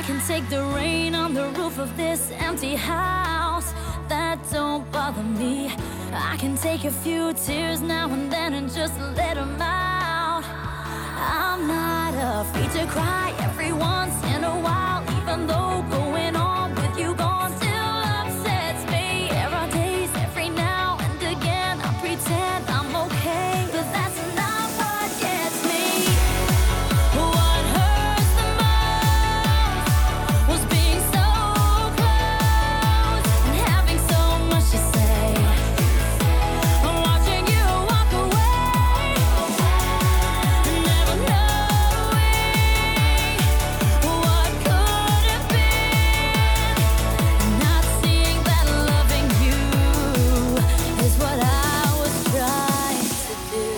can take the rain on the roof of this empty house. That don't bother me. I can take a few tears now and then and just let them out. I'm not afraid to cry every once in a while, even though going on with you gone still upsets me. There are days every now and again I pretend I'm okay, but that's not what gets me. What hurts the most was being so close and having so much to say. I'm watching you walk away, never knowing what could have been. Not seeing that loving you is what I was trying to do.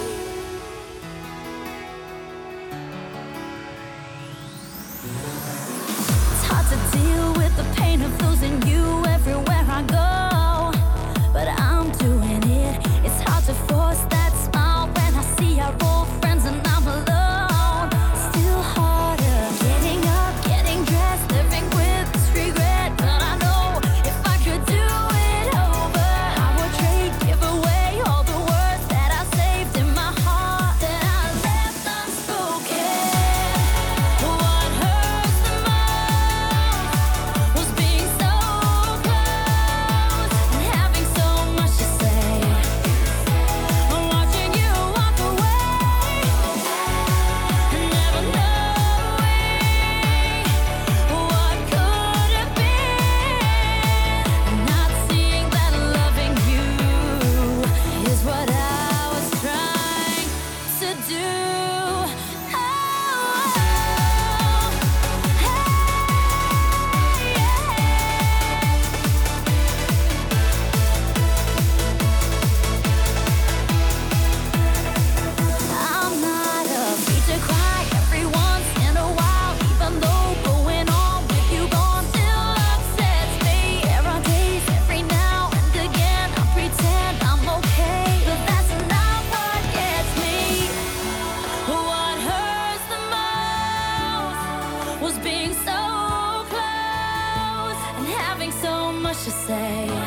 It's hard to deal with the pain of losing you everywhere I go, but I'm doing it. It's hard to force that smile when I see our old friends and I'm alone. Still harder getting up, getting dressed, living with this regret. But I know if I could do it over, I would trade, give away all the words that I saved in my heart, that I left unspoken. What hurts the most was being so close and having so much to say. I'm watching you walk away, never knowing what could have been. Not seeing that loving you is what I was trying to do. I'm not afraid to cry every once in a while, even though going on with you gone still upsets me. There are days every now and again I pretend I'm okay, but that's not what gets me. What hurts the most was being so close and having so much to say.